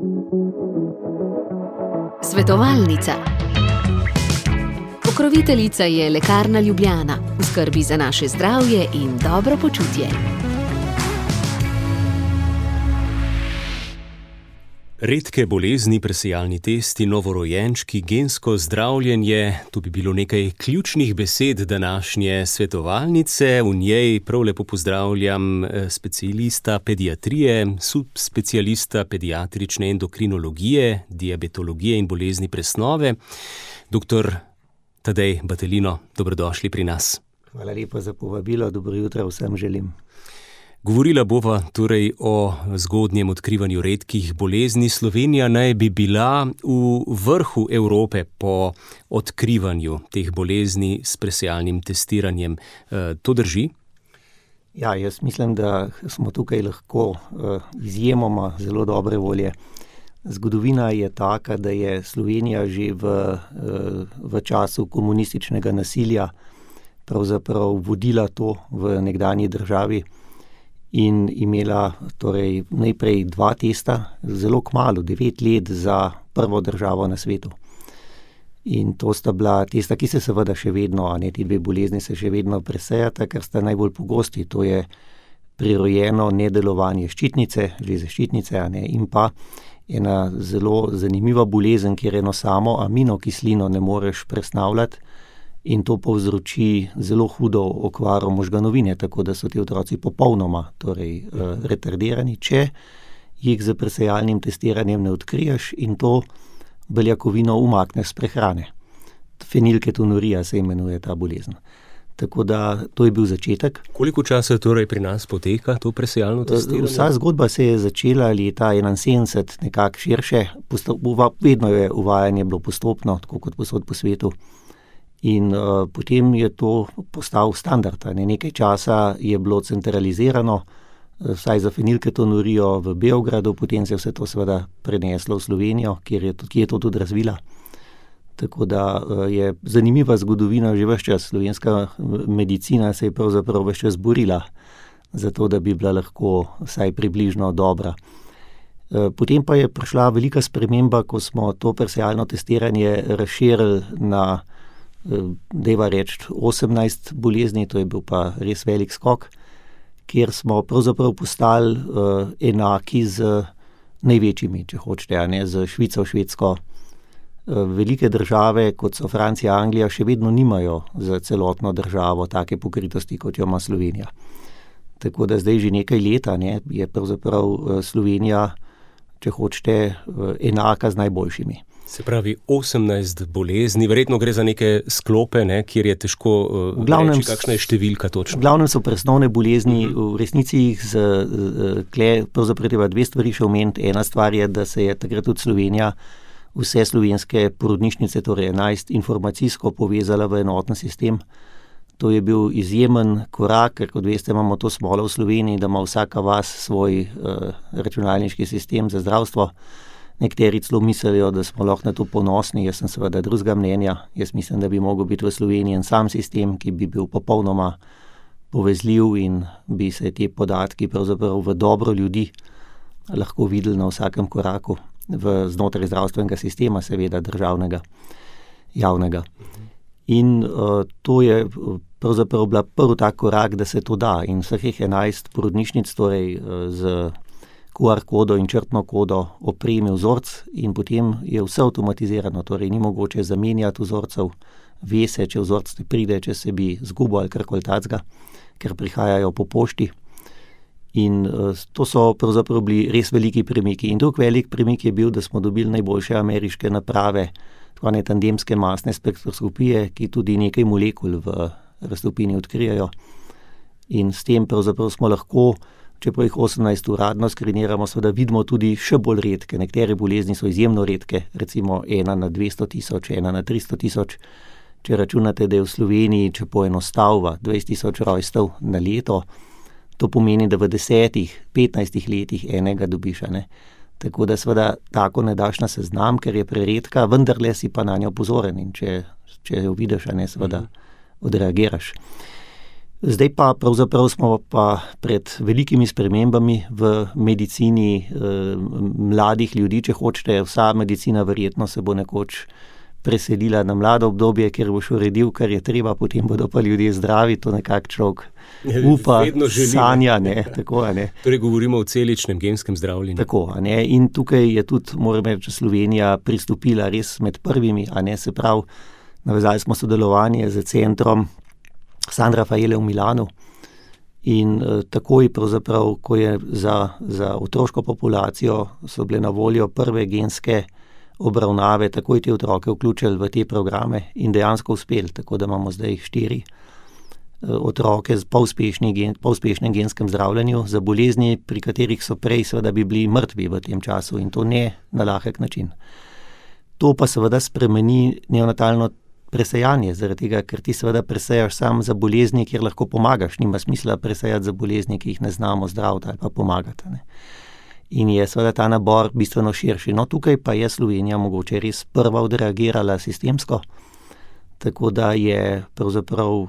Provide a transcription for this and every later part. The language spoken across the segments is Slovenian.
Svetovalnica. Pokroviteljica je Lekarna Ljubljana, v skrbi za naše zdravje in dobro počutje. Redke bolezni, presejalni testi, novorojenčki, gensko zdravljenje, to bi bilo nekaj ključnih besed današnje svetovalnice. V njej prav lepo pozdravljam specialista pediatrije, subspecialista pediatrične endokrinologije, diabetologije in bolezni presnove, dr. Tadej Battelino. Dobrodošli pri nas. Hvala lepa za povabilo, dobro jutro vsem želim. Govorila bova torej o zgodnjem odkrivanju redkih bolezni. Slovenija naj bi bila v vrhu Evrope po odkrivanju teh bolezni s presejalnim testiranjem. To drži? Ja, jaz mislim, da smo tukaj lahko izjemoma zelo dobre volje. Zgodovina je taka, da je Slovenija že v času komunističnega nasilja pravzaprav vodila to v nekdanji državi in imela torej najprej 2 testa, zelo kmalu, 9 let za prvo državo na svetu. In to sta bila testa, ki se seveda še vedno, ti 2 bolezni se še vedno presejata, ker sta najbolj pogosti, to je prirojeno nedelovanje ščitnice, žleze ščitnice, in pa ena zelo zanimiva bolezen, kjer eno samo aminokislino ne moreš presnavljati, in to povzroči zelo hudo okvaro možganovine, tako da so ti otroci popolnoma retardirani, če jih z presejalnim testiranjem ne odkriješ in to beljakovino umakneš s prehrane. Fenilketonurija se imenuje ta bolezen. Tako da to je bil začetek. Koliko časa torej pri nas poteka to presejalno testiranje? Vsa zgodba se je začela leta 1971 nekako širše, vedno je uvajanje bilo postopno, tako kot povsod po svetu. In potem je to postal standard. Nekaj časa je bilo centralizirano, vsaj za fenilketonurijo v Beogradu, potem se je vse to seveda preneslo v Slovenijo, ki je to tudi razvila. Tako da je zanimiva zgodovina že ves čas. Slovenska medicina se je pravzaprav ves čas borila za to, da bi bila lahko vsaj približno dobra. Potem pa je prišla velika sprememba, ko smo to presejalno testiranje razširili na dajva reči 18 bolezni, to je bil pa res velik skok, kjer smo pravzaprav postali enaki z največjimi, če hočete, z Švico, Švedsko. Velike države, kot so Francija, Anglija, še vedno nimajo za celotno državo take pokritosti, kot jo ima Slovenija. Tako da zdaj že nekaj leta je pravzaprav Slovenija, če hočete, enaka z najboljšimi. Se pravi 18 bolezni, verjetno gre za neke sklope, kjer je težko reči, kakšna je številka točno. V glavnem so presnovne bolezni, v resnici jih pravzaprav treba 2 stvari še omeniti. Ena stvar je, da se je takrat tudi Slovenija, vse slovenske porodnišnice, torej 11, informacijsko povezala v enoten sistem. To je bil izjemen korak, ker kot veste, imamo to smolo v Sloveniji, da ima vsaka vas svoj računalniški sistem za zdravstvo. Nekateri celo mislijo, da smo lahko na to ponosni, jaz sem seveda drugega mnenja. Jaz mislim, da bi mogel biti v Sloveniji en sam sistem, ki bi bil popolnoma povezljiv in bi se ti podatki pravzaprav v dobro ljudi lahko videli na vsakem koraku znotraj zdravstvenega sistema, seveda državnega, javnega. In to je pravzaprav bila prvi tak korak, da se to da. In vseh 11 porodnišnic, torej z QR kodo in črtno kodo opremi vzorc in potem je vse avtomatizirano, torej ni mogoče zamenjati vzorcev, ve se, če vzorc ne pride, če se bi zgubil ali karkoli takega, ker prihajajo po pošti. In to so pravzaprav bili res veliki premiki. In drug velik premik je bil, da smo dobili najboljše ameriške naprave, tako tandemske masne spektroskopije, ki tudi nekaj molekul v raztopini odkrijajo. In s tem pravzaprav smo lahko, čeprav jih 18 uradno skriniramo, seveda vidimo tudi še bolj redke. Nekatere bolezni so izjemno redke, recimo 1 na 200 tisoč, 1 na 300 tisoč. Če računate, da je v Sloveniji, če poenostavlja 20 tisoč rojstev na leto, to pomeni, da v 10-15 letih enega dobiš. Tako da seveda tako ne daš na seznam, ker je preredka, vendarle si pa na njo pozoren in če jo vidiš, seveda odreagiraš. Zdaj pa pravzaprav smo pa pred velikimi spremembami v medicini mladih ljudi, če hočete, vsa medicina verjetno se bo nekoč preselila na mlado obdobje, ker boš uredil, kar je treba, potem bodo pa ljudje zdravi, to nekako človek upa, sanja, ne, tako, ne. Torej govorimo o celičnem genskem zdravljenju. Tako, ne, in tukaj je tudi, moram reči, Slovenija pristopila res med prvimi, ne, se pravi, navezali smo sodelovanje z centrom San Raffaele v Milanu in takoj pravzaprav, ko je za otroško populacijo so bile na voljo prve genske obravnave, takoj te otroke vključili v te programe in dejansko uspeli, tako da imamo zdaj 4 otroke z pouspešnem genskem zdravljenju za bolezni, pri katerih so prej seveda bi bili mrtvi v tem času in to ne na lahek način. To pa seveda spremeni neonatalno presejanje, zaradi tega, ker ti seveda presejaš sam za bolezni, kjer lahko pomagaš. Nima smisla presejati za bolezni, ki jih ne znamo zdraviti ali pa pomagati. Ne. In je seveda ta nabor bistveno širši. No, tukaj pa je Slovenija mogoče res prva odreagirala sistemsko, tako da je pravzaprav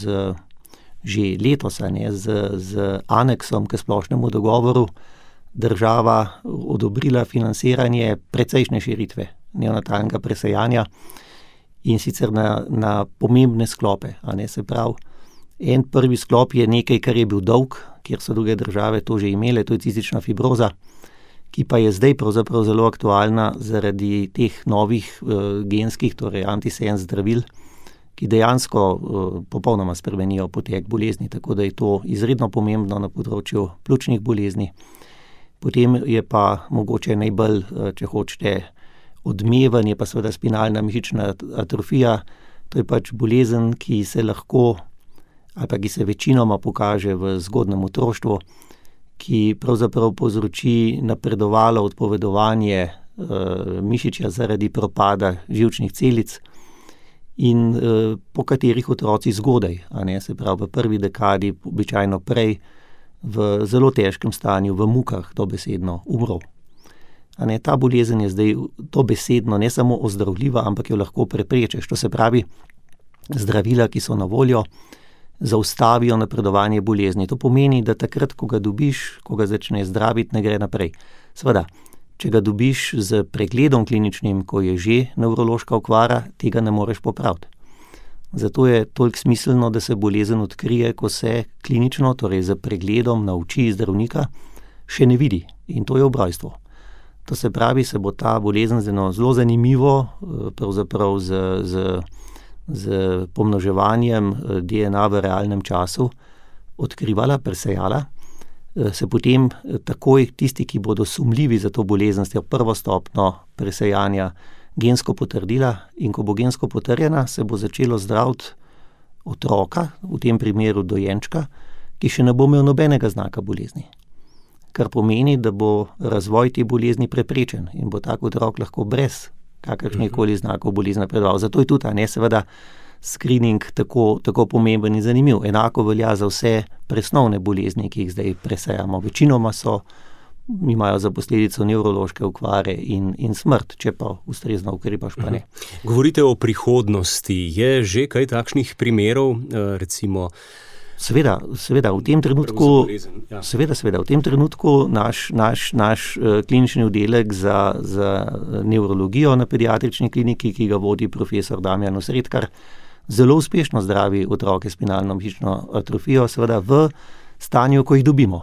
že letos z aneksom k splošnemu dogovoru država odobrila financiranje precejšnje širitve neonatalnega presejanja, in sicer na pomembne sklope. Se pravi, en prvi sklop je nekaj, kar je bil dolg, kjer so druge države to že imele, to je cistična fibroza, ki pa je zdaj pravzaprav zelo aktualna zaradi teh novih genskih, torej antisens zdravil, ki dejansko popolnoma spremenijo potek bolezni, tako da je to izredno pomembno na področju pljučnih bolezni. Potem je pa mogoče najbolj, če hočete, odmeven, je pa seveda spinalna mišična atrofija. To je pač bolezen, ki se lahko ali pa ki se večinoma pokaže v zgodnjem otroštvu, ki pravzaprav povzroči napredovalo odpovedovanje mišičja zaradi propada živčnih celic in po katerih otroci zgodaj, se pravi v prvi dekadi, običajno prej, v zelo težkem stanju, v mukah dobesedno umrl. Ta bolezen je zdaj dobesedno ne samo ozdravljiva, ampak jo lahko preprečiš. To se pravi, zdravila, ki so na voljo, zaustavijo napredovanje bolezni. To pomeni, da takrat, ko ga dobiš, ko ga začne zdraviti, ne gre naprej. Seveda, če ga dobiš z pregledom kliničnim, ko je že nevrološka okvara, tega ne moreš popraviti. Zato je toliko smiselno, da se bolezen odkrije, ko se klinično, torej z pregledom na oči zdravnika, še ne vidi. In to je ob rojstvu. To se pravi, se bo ta bolezen zelo zanimivo, pravzaprav z pomnoževanjem DNA v realnem času odkrivala, presejala, se potem takoj tisti, ki bodo sumljivi za to bolezen, s prvo stopnjo presejanja gensko potrdila, in ko bo gensko potrjena, se bo začelo zdraviti otroka, v tem primeru dojenčka, ki še ne bo imel nobenega znaka bolezni. Kar pomeni, da bo razvoj te bolezni preprečen in bo tak otrok lahko brez kakršnihkoli znakov bolezni napredoval. Zato je tudi seveda screening tako pomemben in zanimiv. Enako velja za vse presnovne bolezni, ki jih zdaj presejamo. Večinoma imajo za posledico nevrološke okvare in smrt, če pa ustrezno ukrepaš, pa ne. Govorite o prihodnosti. Je že kaj takšnih primerov, recimo? Seveda, v tem trenutku, v tem trenutku naš klinični oddelek za nevrologijo na pediatrični kliniki, ki ga vodi profesor Damjan Osredkar, zelo uspešno zdravi otroke s spinalno mišično atrofijo, seveda v stanju, ko jih dobimo.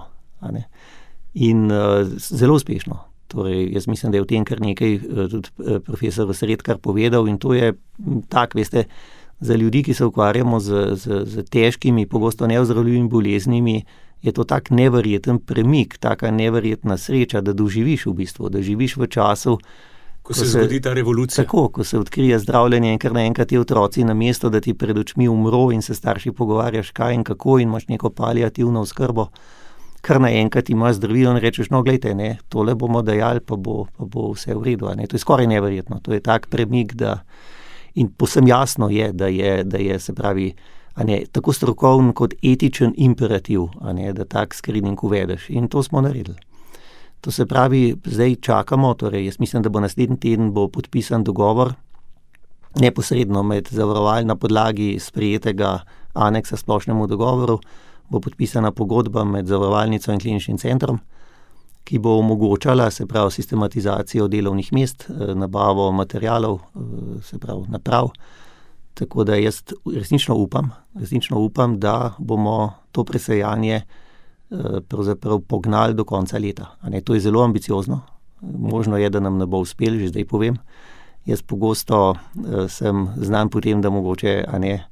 In zelo uspešno. Torej, jaz mislim, da je v tem kar nekaj tudi profesor Osredkar povedal, in to je tak, veste, za ljudi, ki se ukvarjamo z težkimi, pogosto neozdravljivimi boleznimi, je to tak neverjeten premik, taka neverjetna sreča, da doživiš v bistvu, da živiš v času, ko se zgodi ta revolucija. Tako, ko se odkrije zdravljenje in kar naenkrat ti otroci, namesto da ti pred očmi umro in se starši pogovarjaš, kaj in kako, in imaš neko paliativno oskrbo, kar naenkrat imaš zdravilo in rečeš, no, glejte, tole bomo dajali, pa bo vse v redu. To je skoraj neverjetno. To je tak premik, in povsem jasno je, da je se pravi, tako strokoven kot etičen imperativ, da tak screening uvedeš. In to smo naredili. To se pravi, zdaj čakamo, torej jaz mislim, da bo naslednji teden bo podpisan dogovor neposredno med na podlagi sprejetega aneksa splošnemu dogovoru, bo podpisana pogodba med zavarovalnico in kliničnim centrom, ki bo omogočala, se pravi, sistematizacijo delovnih mest, nabavo materialov, se pravi, naprav. Tako da jaz resnično upam, da bomo to presejanje pravzaprav pognali do konca leta. To je zelo ambiciozno. Možno je, da nam ne bo uspelo, že zdaj povem. Jaz pogosto sem znan po tem, da mogoče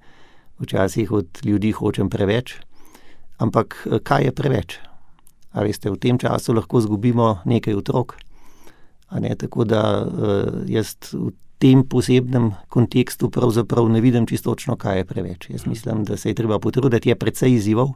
včasih od ljudi hočem preveč. Ampak kaj je preveč? A veste, v tem času lahko izgubimo nekaj otrok. Tako da jaz v tem posebnem kontekstu pravzaprav ne vidim čisto točno, kaj je preveč. Jaz mislim, da se je treba potruditi, je precej izzivov.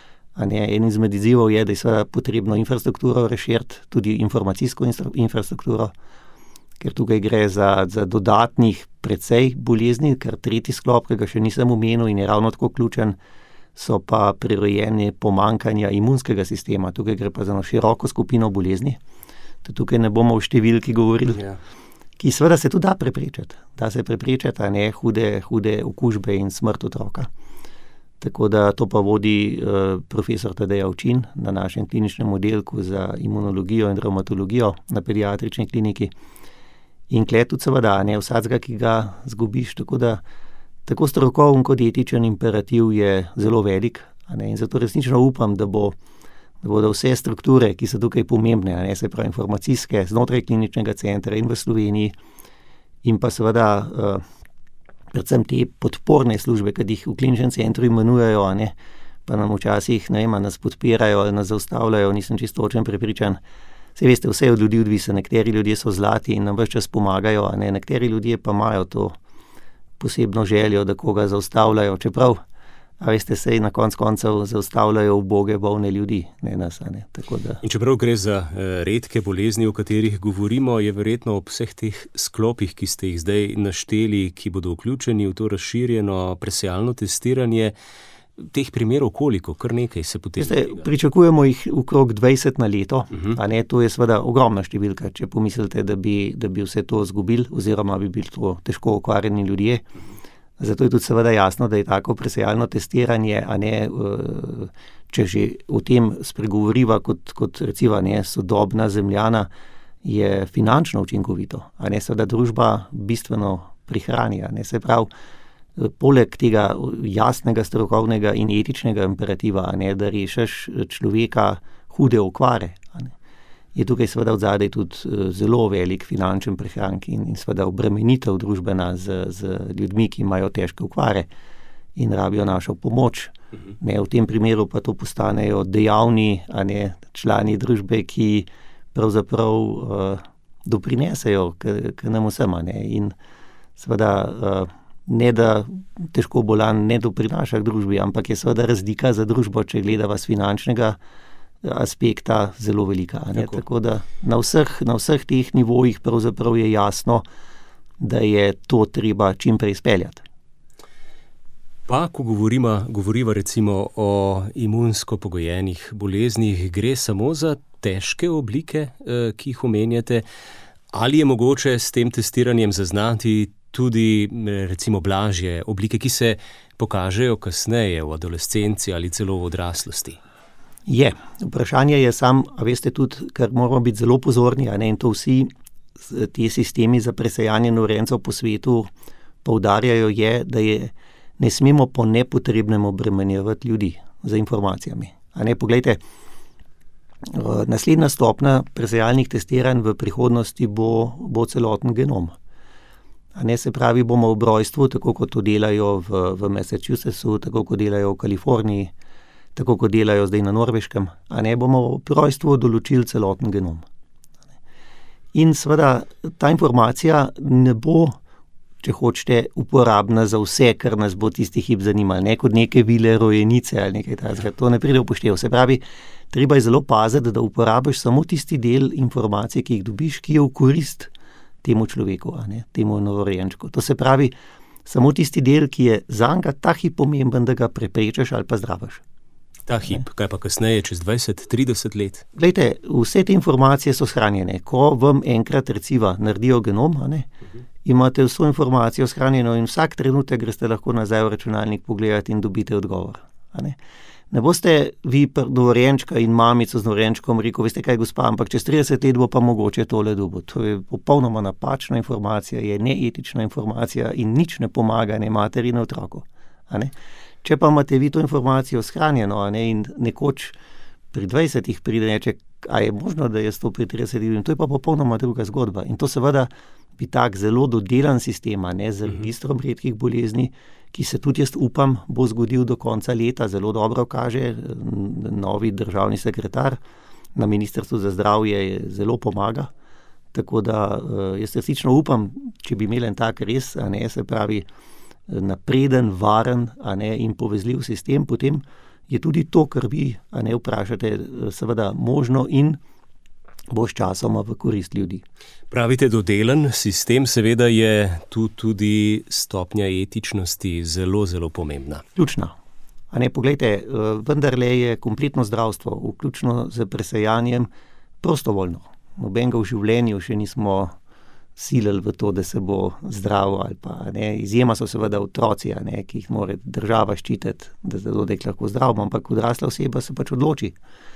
En izmed izzivov je, da je seveda potrebno infrastrukturo razširiti, tudi informacijsko infrastrukturo, ker tukaj gre za dodatnih precej bolezni, ker tretji sklop, ki ga še nisem omenil in je ravno tako ključen, so pa prirojene pomanjkanja imunskega sistema. Tukaj gre pa za eno široko skupino bolezni. Tukaj ne bomo v številki govorili, ki seveda se tudi da preprečiti. Da se preprečiti, hude okužbe in smrt otroka. Tako da to pa vodi profesor Tadej Avčin na našem kliničnem oddelku za imunologijo in revmatologijo na pediatrični kliniki. In kle tudi seveda, vsakega, ki ga zgubiš, tako da tako strokoven kot etičen imperativ je zelo velik. In zato resnično upam, da bodo vse strukture, ki so tukaj pomembne, se pravi informacijske, znotraj kliničnega centra in v Sloveniji, in pa seveda predvsem te podporne službe, ki jih v kliničnem centru imenujejo, pa nam včasih, nas podpirajo ali nas zaustavljajo, nisem čisto točen prepričan. Saj veste, vse je od ljudi odvisno, nekateri ljudje so zlati in nam ves čas pomagajo, nekateri ljudje pa imajo to posebno željo, da koga zaustavljajo, čeprav, veste, sej na konec koncev zaustavljajo uboge, bolne ljudi, ne nas, tako da. In čeprav gre za redke bolezni, o katerih govorimo, je verjetno ob vseh teh sklopih, ki ste jih zdaj našteli, ki bodo vključeni v to razširjeno presejalno testiranje, teh primerov koliko, kar nekaj se potem. Pričakujemo jih okrog 20 na leto, to je seveda ogromna številka, če pomislite, da bi vse to izgubili, oziroma bi bili to težko okvarjeni ljudje. Zato je tudi seveda jasno, da je tako presejalno testiranje, če že o tem spregovoriva kot recimo sodobna Zemljana, je finančno učinkovito. Seveda družba bistveno prihrani. Se pravi, poleg tega jasnega strokovnega in etičnega imperativa, da rešiš človeka hude okvare, je tukaj seveda odzadaj tudi zelo velik finančen prihranek in seveda obremenitev družbena z ljudmi, ki imajo težke okvare in rabijo našo pomoč. V tem primeru pa to postanejo dejavni člani družbe, ki pravzaprav doprinesejo k nam vsem. In seveda ne da težko bolan ne doprinaša k družbi, ampak je seveda razlika za družbo, če gledava z finančnega aspekta, zelo velika. Tako da na vseh teh nivojih pravzaprav je jasno, da je to treba čim prej speljati. Pa, ko govoriva recimo o imunsko pogojenih boleznih, gre samo za težke oblike, ki jih omenjate, ali je mogoče s tem testiranjem zaznati tudi recimo blažje oblike, ki se pokažejo kasneje v adolescenci ali celo v odraslosti? Je. Vprašanje je a veste tudi, ker moramo biti zelo pozorni, in to vsi ti sistemi za presejanje novorojencev po svetu poudarjajo, da ne smemo po nepotrebnem obremenjevati ljudi z informacijami. Poglejte, naslednja stopnja presejalnih testiranj v prihodnosti bo celoten genom. Se pravi, bomo ob rojstvu, tako kot to delajo v Massachusettsu, tako kot delajo v Kaliforniji, tako kot delajo zdaj na Norveškem, bomo ob rojstvu določili celoten genom. In seveda ta informacija ne bo, če hočete, uporabna za vse, kar nas bo tisti hip zanimalo, ne kot neke vile rojenice ali nekaj takega. To ne pride v poštev. Se pravi, treba je zelo paziti, da uporabiš samo tisti del informacij, ki jih dobiš, ki je v korist temu človeku, temu novorojenčku. To se pravi, samo tisti del, ki je zanj ta hip pomemben, da ga preprečiš ali pa zdraviš. Ta hip, kaj pa kasneje, čez 20-30 let? Glejte, vse te informacije so shranjene. Ko vam enkrat recimo naredijo genom, imate vso informacijo shranjeno in vsak trenutek greste lahko nazaj v računalnik pogledati in dobite odgovor. Ne boste vi novorojenčka in mamico z novorojenčkom rekel, veste kaj, gospa, ampak čez 30 let bo pa mogoče tole dobo. To je popolnoma napačna informacija, je neetična informacija in nič ne pomaga ne materi, ne otroku. Če pa imate vi to informacijo shranjeno in nekoč pri 20 pride reče, a je možno, da jaz to pri 30 to je pa popolnoma druga zgodba. In to seveda bi tak zelo dodelan sistem, z registrom redkih bolezni, ki se tudi jaz upam, bo zgodil do konca leta, zelo dobro kaže, novi državni sekretar na Ministrstvu za zdravje zelo pomaga, tako da jaz resnično upam, če bi imeli en tak res, se pravi napreden, varen in povezljiv sistem, potem je tudi to, kar vi vprašate, seveda možno in bo s časoma v korist ljudi. Pravite dodelen sistem, seveda je tu tudi stopnja etičnosti zelo, zelo pomembna. Ključna. Poglejte, vendarle je kompletno zdravstvo, vključno z presajanjem, prostovoljno. Nobenega v življenju še nismo silili v to, da se bo zdravo ali pa Izjema so seveda otroci, ki jih mora država ščititi, da se dodek lahko zdravo, ampak odrasla oseba se pač odloči.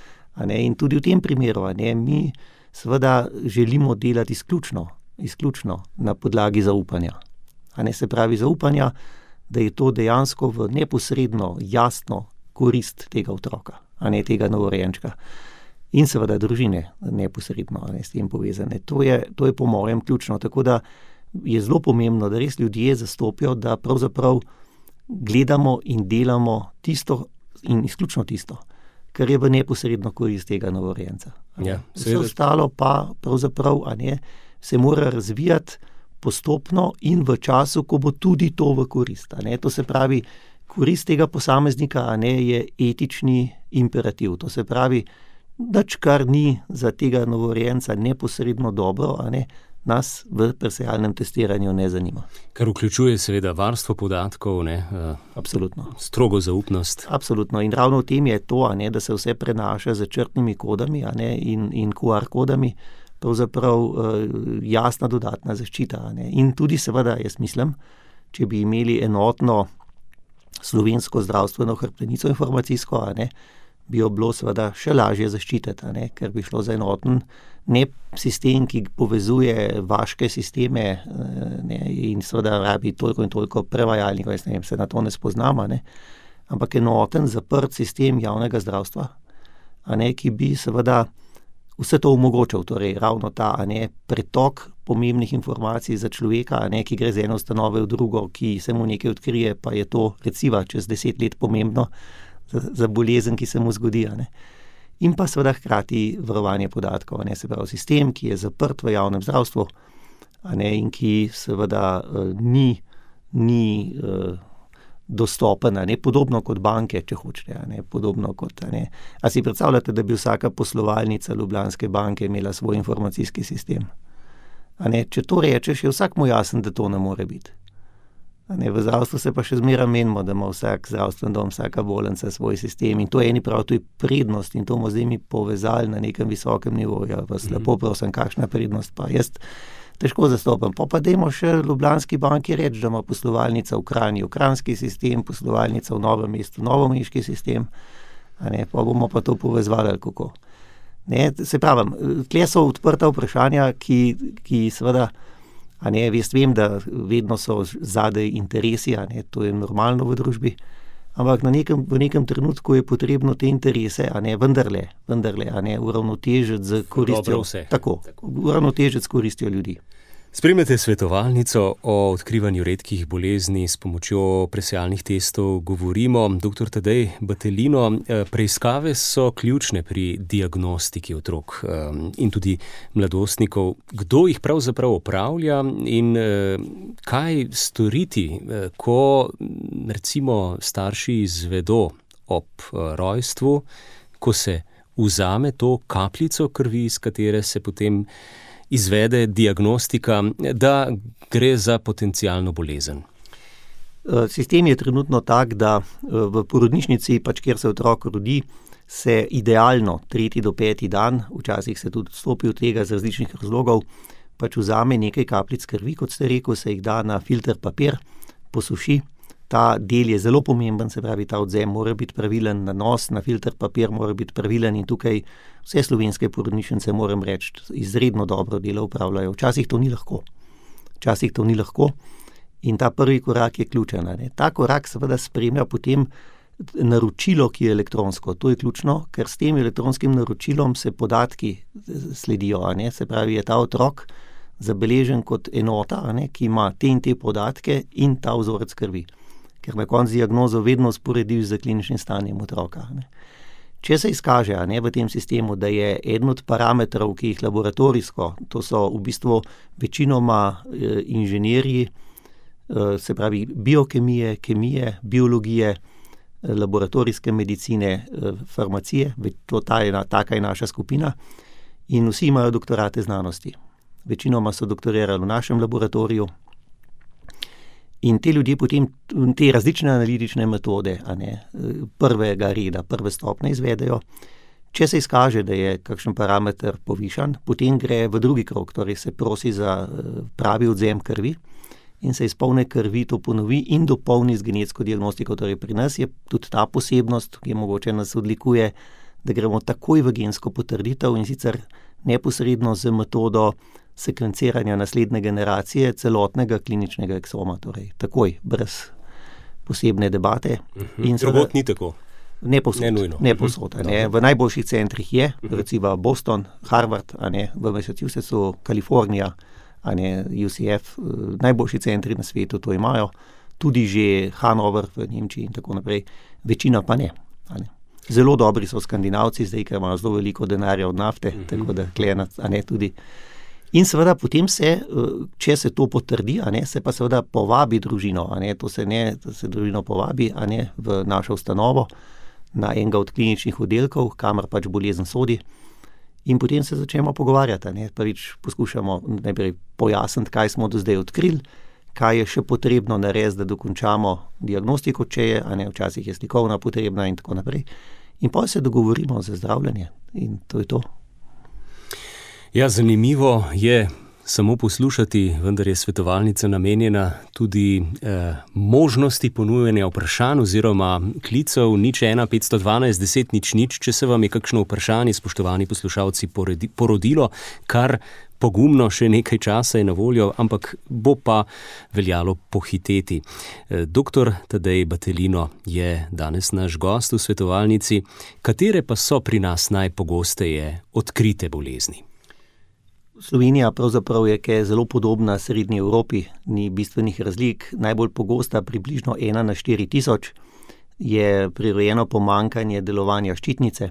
In tudi v tem primeru mi seveda želimo delati izključno na podlagi zaupanja. Se pravi zaupanja, da je to dejansko v neposredno, jasno korist tega otroka, tega novorojenčka. In seveda družine neposredno s tem povezane. To je po mojem ključno. Tako da je zelo pomembno, da res ljudje zastopijo, da pravzaprav gledamo in delamo tisto in izključno tisto, kar je v neposredno korist tega novorojenca. Vse ostalo pa pravzaprav se mora razvijati postopno in v času, ko bo tudi to v korist. To se pravi, korist tega posameznika je etični imperativ. To se pravi, nič, kar ni za tega novorojenca neposredno dobro, nas v presejalnem testiranju ne zanima. Kar vključuje seveda varstvo podatkov, Absolutno. Strogo zaupnost. Absolutno. In ravno v tem je to, da se vse prenaša z črtnimi kodami in QR kodami, pravzaprav jasna dodatna zaščita. In tudi seveda, jaz mislim, če bi imeli enotno slovensko zdravstveno hrbtenico informacijsko, bi jo bilo seveda še lažje zaščititi, ker bi šlo za enoten sistem, ki povezuje vaške sisteme in seveda rabi toliko in toliko prevajalnikov, jaz ne vem, se na to ne spoznam, ampak enoten, zaprt sistem javnega zdravstva, ki bi seveda vse to omogočal, torej ravno ta pretok pomembnih informacij za človeka, ki gre z ene ustanove v drugo, ki se mu nekaj odkrije, pa je to recimo čez 10 let pomembno za bolezen, ki se mu zgodi. In pa seveda hkrati varovanje podatkov, se pravi sistem, ki je zaprt v javnem zdravstvu in ki seveda ni dostopen, podobno kot banke, če hočete, podobno kot, A si predstavljate, da bi vsaka poslovalnica Ljubljanske banke imela svoj informacijski sistem? Če to rečeš, je vsakmu jasen, da to ne more biti. V zdravstvu se pa še zmeraj menimo, da ima vsak zdravstven dom, vsaka bolnica svoj sistem in to je eni prav, to je prednost in to bomo zdaj mi povezali na nekem visokem nivoju. Vas lepo prosim, kakšna prednost pa jaz težko zastopam. Pa dajmo še Ljubljanski banki reči, da ima poslovalnica v Kranju kranjski sistem, poslovalnica v Novem mestu novomeški sistem, pa bomo pa to povezvali kako. Se pravim, tle so odprta vprašanja, ki seveda jaz vem, da vedno so zadaj interesi, to je normalno v družbi, ampak v nekem trenutku je potrebno te interese, vendarle, uravnotežiti z koristjo. Tako, uravnotežiti s koristjo ljudi. Spremljate svetovalnico o odkrivanju redkih bolezni s pomočjo presejalnih testov. Govorimo, dr. Tadej Battelino, preiskave so ključne pri diagnostiki otrok in tudi mladostnikov. Kdo jih pravzaprav opravlja in kaj storiti, ko recimo starši izvedo ob rojstvu, ko se vzame to kapljico krvi, iz katere se potem izvede diagnostika, da gre za potencialno bolezen? Sistem je trenutno tak, da v porodnišnici, kjer se otrok rodi, se idealno 3. do 5. dan, včasih se tudi odstopi od tega z različnih razlogov, pač vzame nekaj kapljic krvi, kot ste rekel, se jih da na filter papir, posuši. Ta del je zelo pomemben, se pravi, ta odzem mora biti pravilen, nanos na filter papir mora biti pravilen in tukaj vse slovenske porodnišnice, moram reči, izredno dobro delo upravljajo. Včasih to ni lahko in ta prvi korak je ključen. Ta korak seveda spremlja potem naročilo, ki je elektronsko. To je ključno, ker s tem elektronskim naročilom se podatki sledijo. Se pravi, je ta otrok zabeležen kot enota, ki ima te in te podatke in ta vzorec krvi. Ker na koncu diagnozo vedno usporediš z kliničnim stanjem otroka. Če se izkaže v tem sistemu, da je eden od parametrov, ki jih laboratorijsko, to so v bistvu večinoma inženirji, se pravi biokemije, kemije, biologije, laboratorijske medicine, farmacije, taka je naša skupina in vsi imajo doktorate znanosti. Večinoma so doktorirali v našem laboratoriju in te ljudje potem te različne analitične metode prvega reda, prve stopnje izvedejo. Če se izkaže, da je kakšen parameter povišan, potem gre v drugi krog, torej se prosi za pravi odzem krvi in se iz polne krvi to ponovi in dopolni z genetsko diagnostiko. Torej pri nas je tudi ta posebnost, ki mogoče nas odlikuje, da gremo takoj v gensko potrditev in sicer neposredno z metodo sekvenciranja naslednje generacije celotnega kliničnega eksoma, torej takoj, brez posebne debate. Drugod ni tako? Ne povsod. V najboljših centrih je, recimo Boston, Harvard, v Massachusettsu, Kalifornija, UCF, najboljši centri na svetu to imajo, tudi že Hanover v Nemčiji in tako naprej, večina pa ne. Zelo dobri so Skandinavci, zdaj, ker imajo zelo veliko denarja od nafte, tako da tudi. In seveda potem če se to potrdi, se pa seveda povabi družino, se družino povabi v našo ustanovo, na enega od kliničnih oddelkov, kamor pač bolezen sodi. In potem se začnemo pogovarjati. Prvič poskušamo najprej pojasniti, kaj smo do zdaj odkrili, kaj je še potrebno narediti, da dokončamo diagnostiko, če je, včasih je slikovna potrebna in tako naprej. In potem se dogovorimo za zdravljenje in to je to. Ja, zanimivo je samo poslušati, vendar je svetovalnica namenjena tudi možnosti ponujanja vprašanj oziroma klicev 01 512 10 00, če se vam je kakšno vprašanje, spoštovani poslušalci, porodilo, kar pogumno še nekaj časa je na voljo, ampak bo pa veljalo pohiteti. Dr. Tadej Battelino je danes naš gost v svetovalnici. Katere pa so pri nas najpogosteje odkrite bolezni? Slovenija pravzaprav je zelo podobna srednji Evropi, ni bistvenih razlik. Najbolj pogosta, približno 1 na 4 tisoč, je prirojeno pomanjkanje delovanja ščitnice.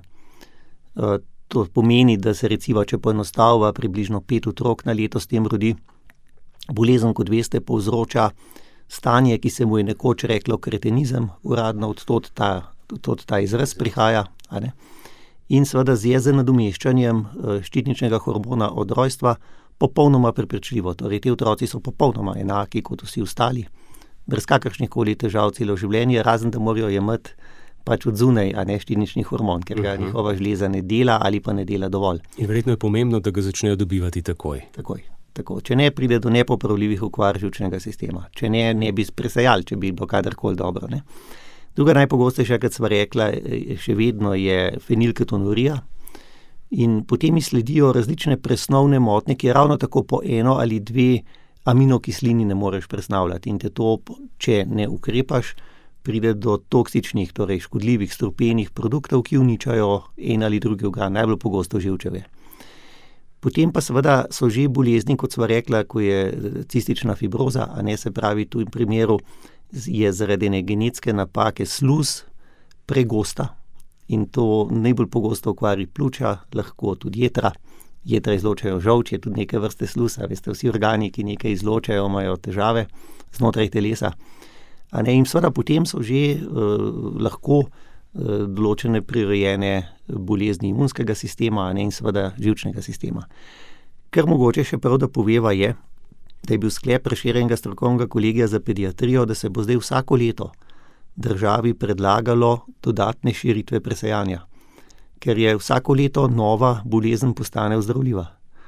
To pomeni, da se recimo, če poenostavlja, približno 5 otrok na leto s tem rodi. Bolezen, kot veste, povzroča stanje, ki se mu je nekoč reklo kretenizem, uradno od tod ta izraz prihaja, in seveda z nadomeščanjem ščitničnega hormona od rojstva popolnoma preprečljivo. Torej, ti otroci so popolnoma enaki kot vsi ostali, brez kakršnih koli težav celo življenje, razen da morajo jemati pač od zunaj, ščitnični hormon, ker ga njihova žleza ne dela ali pa ne dela dovolj. In verjetno je pomembno, da ga začnejo dobivati takoj. Tako. Če ne, pride do nepopravljivih okvar živčnega sistema. Če ne bi presajali, če bi bilo kadarkoli dobro. Druga najpogostejša, kot sva rekla, še vedno je fenilketonurija in potem sledijo različne presnovne motnje, ki ravno tako po 1 ali 2 aminokislini ne moreš presnavljati in te to, če ne ukrepaš, pride do toksičnih, torej škodljivih strupenih produktov, ki uničajo en ali drugi organ, najbolj pogosto živčeve. Potem pa seveda so že bolezni, kot sva rekla, ko je cistična fibroza, se pravi, tu v primeru je zaradi ene genetske napake sluz pregosta in to najbolj pogosto okvari pljuča, lahko tudi jetra. Jetra izločajo žolč, je tudi neke vrste sluz, veste, vsi organi, ki nekaj izločajo, imajo težave znotraj telesa. In seveda potem so že lahko določene prirojene bolezni imunskega sistema in seveda živčnega sistema. Kar mogoče še prav, da poveva je, da je bil sklep Prešernega strokovnega kolegija za pediatrijo, da se bo zdaj vsako leto državi predlagalo dodatne širitve presajanja, ker je vsako leto nova bolezen postane ozdravljiva.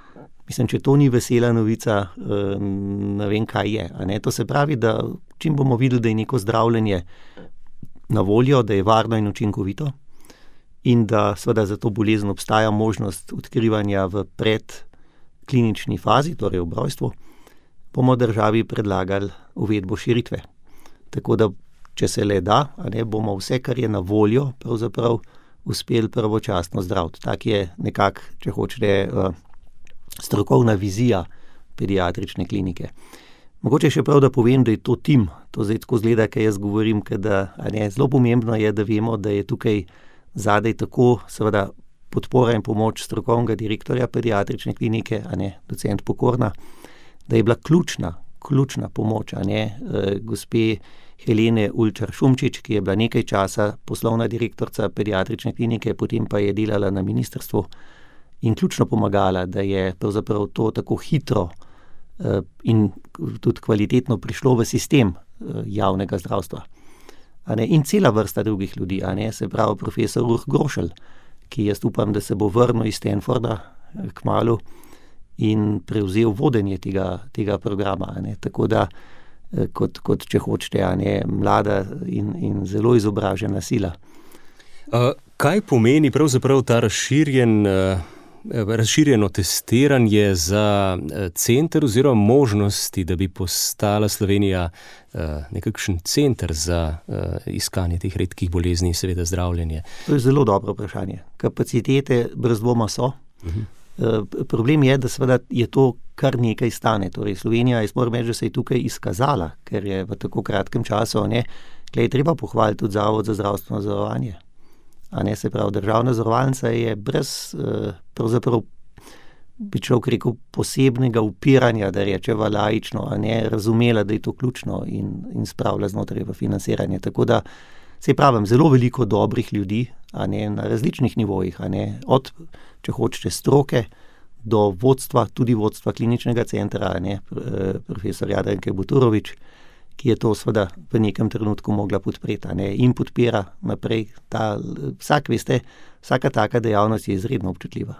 Mislim, če to ni vesela novica, ne vem, kaj je. A ne? To se pravi, da čim bomo videli, da je neko zdravljenje na voljo, da je varno in učinkovito in da seveda za to bolezen obstaja možnost odkrivanja v predklinični fazi, torej v rojstvu, bomo državi predlagali uvedbo širitve. Tako da, če se le da, a ne, bomo vse, kar je na voljo, pravzaprav uspeli pravočasno zdraviti. Tak je nekako, če hočete, strokovna vizija pediatrične klinike. Mogoče še prav, da povem, da je to tim. To zdaj tako zgleda, kaj jaz govorim, zelo pomembno je, da vemo, da je tukaj zadaj tako seveda podpora in pomoč strokovnega direktorja pediatrične klinike, docent Pokorna, da je bila ključna pomoč, gospe Helene Ulčar-Šumčič, ki je bila nekaj časa poslovna direktorica pediatrične klinike, potem pa je delala na ministrstvu in ključno pomagala, da je pravzaprav to tako hitro in tudi kvalitetno prišlo v sistem javnega zdravstva. In cela vrsta drugih ljudi, se pravi profesor Urh Grošelj, ki jaz upam, da se bo vrnil iz Stanforda kmalu in prevzel vodenje tega programa. Tako da, kot če hočete, mlada in zelo izobražena sila. Kaj pomeni pravzaprav ta razširjeno testiranje za center oziroma možnosti, da bi postala Slovenija nekakšen center za iskanje teh redkih bolezni in seveda zdravljenje? To je zelo dobro vprašanje. Kapacitete brez dvoma so. Problem je, da seveda je to kar nekaj stane. Torej Slovenija, jaz moram reči, da se je tukaj izkazala, ker je v tako kratkem času, je treba pohvaliti tudi Zavod za zdravstveno zavarovanje. Se pravi, državna zavarovalnica je brez, pravzaprav bi človek rekel, posebnega upiranja, da rečeva laično, razumela, da je to ključno in spravila znotraj v financiranje. Tako da, se pravim, zelo veliko dobrih ljudi, na različnih nivojih, od, če hočete, stroke do vodstva, tudi vodstva kliničnega centra, profesor Jadranke Buturovič, ki je to seveda v nekem trenutku mogla podpreti, in podpira naprej. Vsaka taka dejavnost je izredno občutljiva.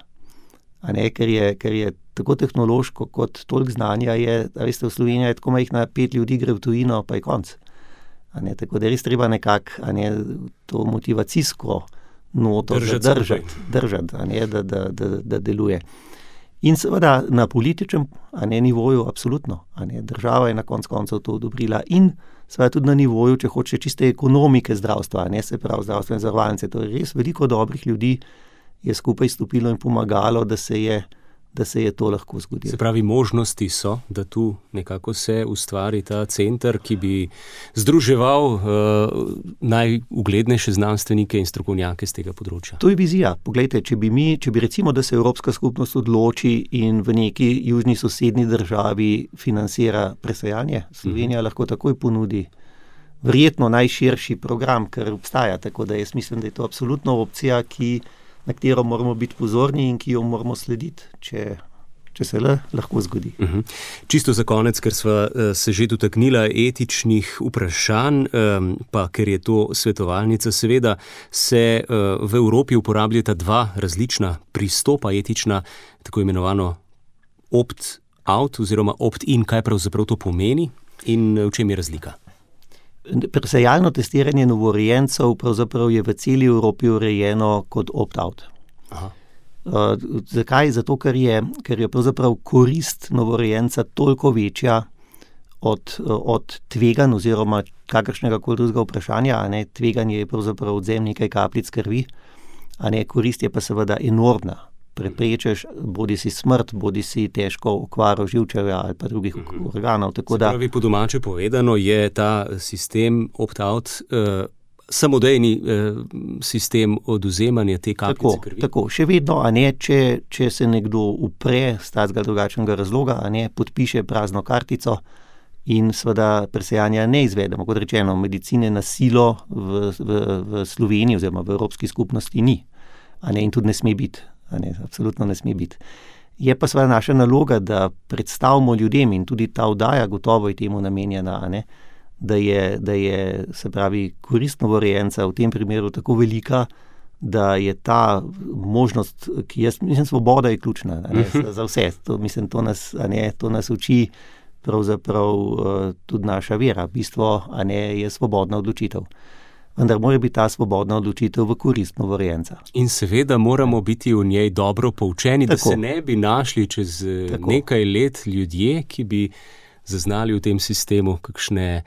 Ker je tako tehnološko kot toliko znanja je, veste, v Sloveniji je tako majhna, 5 ljudi gre v tujino, pa je konc. Tako da res treba nekako to motivacijsko noto držati, da deluje. In seveda na političnem nivoju absolutno. Država je na koncu to odobrila in seveda tudi na nivoju, če hoče, čiste ekonomike zdravstva, se pravi zdravstvene zavarovalnice. To je res veliko dobrih ljudi je skupaj stopilo in pomagalo, da se je to lahko zgodilo. Se pravi, možnosti so, da tu nekako se ustvari ta center, ki bi združeval najuglednejše znanstvenike in strokovnjake z tega področja. To je vizija. Poglejte, če bi recimo, da se Evropska skupnost odloči in v neki južni sosednji državi financira presajanje, Slovenija lahko takoj ponudi verjetno najširši program, kar obstaja. Tako da jaz mislim, da je to absolutno opcija, na katero moramo biti pozorni in ki jo moramo slediti, če se lahko zgodi. Čisto za konec, ker sva se že dotaknila etičnih vprašanj, pa ker je to svetovalnica, seveda se v Evropi uporabljata 2 različna pristopa etična, tako imenovano opt-out oziroma opt-in. Kaj pravzaprav to pomeni in v čem je razlika? Presajalno testiranje novorojencev pravzaprav je v celi Evropi urejeno kot opt-out. Zakaj? Zato, ker je pravzaprav korist novorojenca toliko večja od tveganj oziroma kakršnega koli drugega vprašanja. Tveganje je pravzaprav odvzem nekaj kapljic krvi, korist je pa seveda enormna. Preprečeš bodi si smrt, bodi si težko okvaro živčevja ali pa drugih organov. Se pravi, po domače povedano, je ta sistem opt-out samodejni sistem odvzemanja te kapljice krvi? Tako, še vedno, če se nekdo upre z takega drugačnega razloga, podpiše prazno kartico in seveda presejanja ne izvedemo. Kot rečeno, medicine na silo v Sloveniji oziroma v Evropski skupnosti ni, in tudi ne sme biti. Absolutno ne sme biti. Je pa seveda naša naloga, da predstavimo ljudem in tudi ta oddaja gotovo je temu namenjena, da je se pravi korist novorojenca v tem primeru tako velika, da je ta možnost, svoboda je ključna, za vse. To nas uči pravzaprav tudi naša vera. Bistvo, je svobodna odločitev. Vendar mora biti ta svobodna odločitev v korist novorojenca. In seveda moramo biti v njej dobro poučeni, da se ne bi našli čez nekaj let ljudje, ki bi zaznali v tem sistemu kakšne,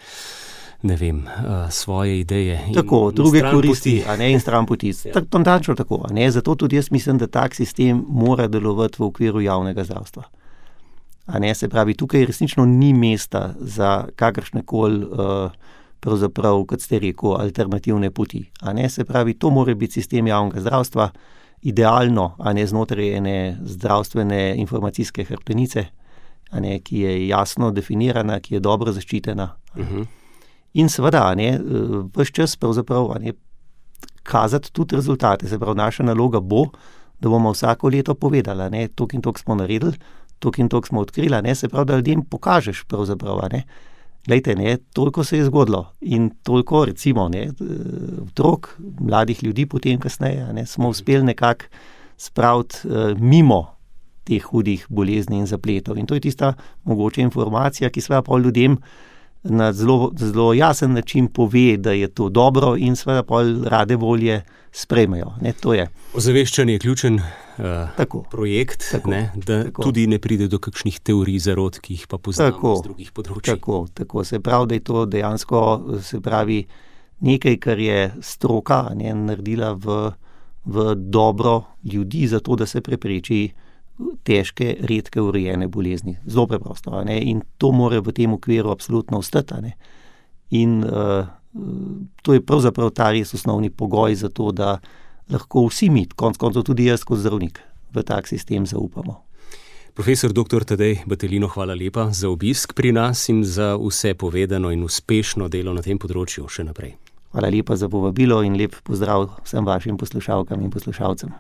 svoje ideje. Tako, druge koristi, in stran poti. Točno tako. Zato tudi jaz mislim, da tak sistem mora delovati v okviru javnega zdravstva. Se pravi, tukaj resnično ni mesta za kakršnekoli pravzaprav, kot ste rekel, alternativne poti. Se pravi, to mora biti sistem javnega zdravstva, idealno, znotraj ene zdravstvene informacijske hrbtenice, ki je jasno definirana, ki je dobro zaščitena. In seveda, ves čas pravzaprav kazati tudi rezultate. Se pravi, naša naloga bo, da bomo vsako leto povedali, toliko in toliko smo naredili, toliko in toliko smo odkrili, se pravi, da ljudem pokažeš pravzaprav, Glejte, toliko se je zgodilo in toliko, recimo, otrok, mladih ljudi potem kasneje, smo uspeli nekako spraviti mimo teh hudih bolezni in zapletov. In to je tista mogoče informacija, ki seveda pa ljudem na zelo jasen način pove, da je to dobro in seveda pa rade volje sprejmejo. To je. Ozaveščanje je ključen projekt, da tudi ne pride do kakšnih teorij zarot, ki jih pa poznamo z drugih področij. Tako. Se pravi, da je to dejansko, nekaj, kar je stroka naredila v dobro ljudi, zato da se prepreči težke, redke, urejene bolezni. Zelo preprosto. In to mora v tem okviru absolutno ostati. In to je pravzaprav ta res osnovni pogoj za to, da lahko vsi mi, konec koncev tudi jaz kot zdravnik, v tak sistem zaupamo. Profesor dr. Tadej Battelino, hvala lepa za obisk pri nas in za vse povedano in uspešno delo na tem področju še naprej. Hvala lepa za povabilo in lep pozdrav vsem vašim poslušalkam in poslušalcem.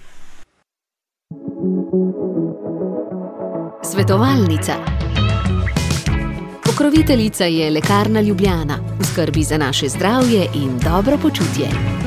Svetovalnica. Pokroviteljica je Lekarna Ljubljana, v skrbi za naše zdravje in dobro počutje.